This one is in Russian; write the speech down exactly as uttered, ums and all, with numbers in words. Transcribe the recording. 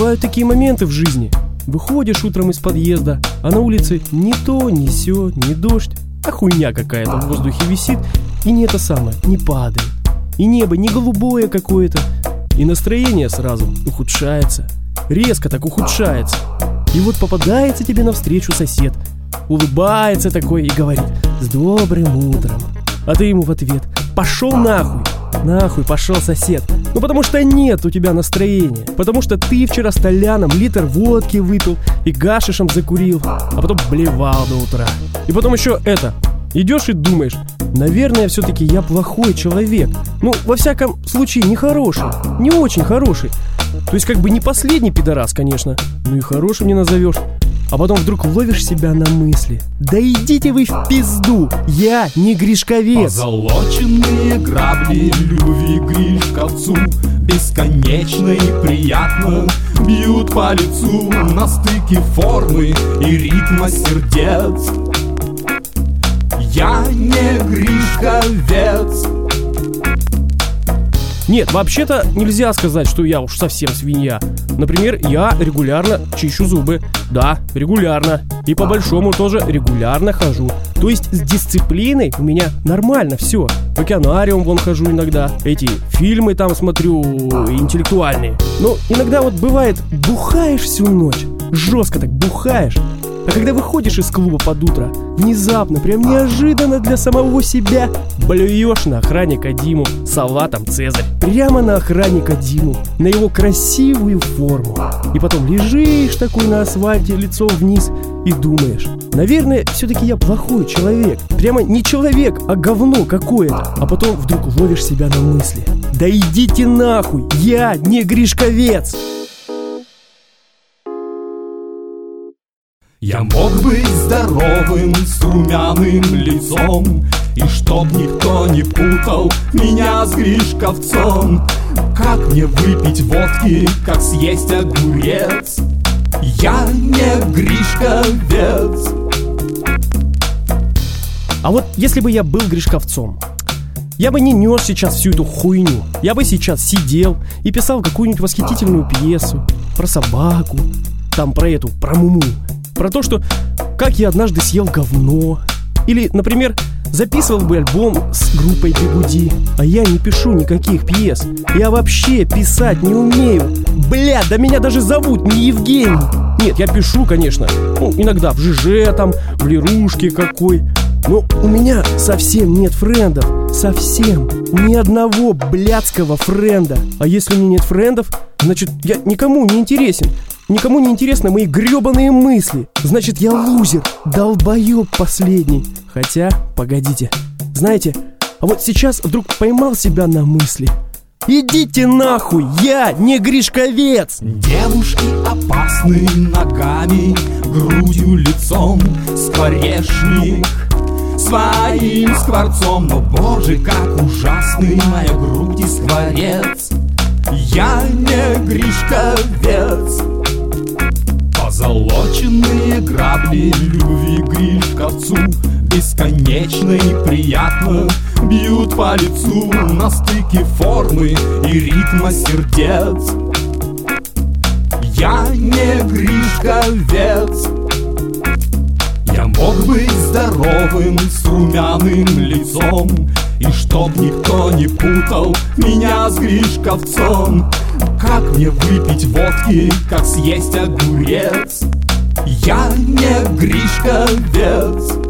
Бывают такие моменты в жизни. Выходишь утром из подъезда, а на улице ни то, ни сё, ни дождь, а хуйня какая-то в воздухе висит, и не это самое, не падает. И небо не голубое какое-то, и настроение сразу ухудшается. Резко так ухудшается. И вот попадается тебе навстречу сосед, улыбается такой и говорит: «С добрым утром». А ты ему в ответ: «Пошел нахуй». Нахуй пошел, сосед. Ну потому что нет у тебя настроения. Потому что ты вчера с Толяном литр водки выпил и гашишем закурил, а потом блевал до утра. И потом еще это. Идешь и думаешь: наверное, все-таки я плохой человек. Ну, во всяком случае, не хороший. Не очень хороший. То есть как бы не последний пидорас, конечно. Ну и хорошим не назовешь. А потом вдруг ловишь себя на мысли: да идите вы в пизду, я не Гришковец. Позолоченные грабли любви Гришковцу бесконечно и приятно бьют по лицу на стыке формы и ритма сердец. Я не Гришковец. Нет, вообще-то нельзя сказать, что я уж совсем свинья. Например, я регулярно чищу зубы. Да, регулярно. И по большому тоже регулярно хожу. То есть с дисциплиной у меня нормально все. В океанариум вон хожу иногда. Эти фильмы там смотрю интеллектуальные. Но иногда вот бывает, бухаешь всю ночь. Жестко так бухаешь. А когда выходишь из клуба под утро, внезапно, прям неожиданно для самого себя, блюешь на охранника Диму салатом «Цезарь». Прямо на охранника Диму, на его красивую форму. И потом лежишь такой на асфальте лицом вниз и думаешь: наверное, все-таки я плохой человек. Прямо не человек, а говно какое-то. А потом вдруг ловишь себя на мысли: да идите нахуй, я не Гришковец. Я мог быть здоровым, с румяным лицом, и чтоб никто не путал меня с Гришковцом. Как мне выпить водки, как съесть огурец? Я не Гришковец. А вот если бы я был Гришковцом, я бы не нес сейчас всю эту хуйню. Я бы сейчас сидел и писал какую-нибудь восхитительную пьесу про собаку, там про эту, про Муму. Про то, что как я однажды съел говно. Или, например, записывал бы альбом с группой Бигуди. А я не пишу никаких пьес. Я вообще писать не умею. Бля, да меня даже зовут не Евгений. Нет, я пишу, конечно. Ну, иногда в ЖЖ там, в Лерушке какой. Но у меня совсем нет френдов. Совсем. Ни одного блядского френда. А если у меня нет френдов, значит, я никому не интересен. Никому не интересны мои гребаные мысли. Значит, я лузер, долбоеб последний. Хотя, погодите. Знаете, а вот сейчас вдруг поймал себя на мысли: идите нахуй, я не Гришковец. Девушки опасны ногами, грудью, лицом, скворечник своим скворцом. Но, боже, как ужасны моя грудь и скворец. Я не Гришковец. Позолоченные грабли любви Гришковцу бесконечно и приятно бьют по лицу на стыке формы и ритма сердец. Я не Гришковец. Я мог быть здоровым, с румяным лицом, и чтоб никто не путал меня с Гришковцом. Как мне выпить водки, как съесть огурец? Я не Гришковец.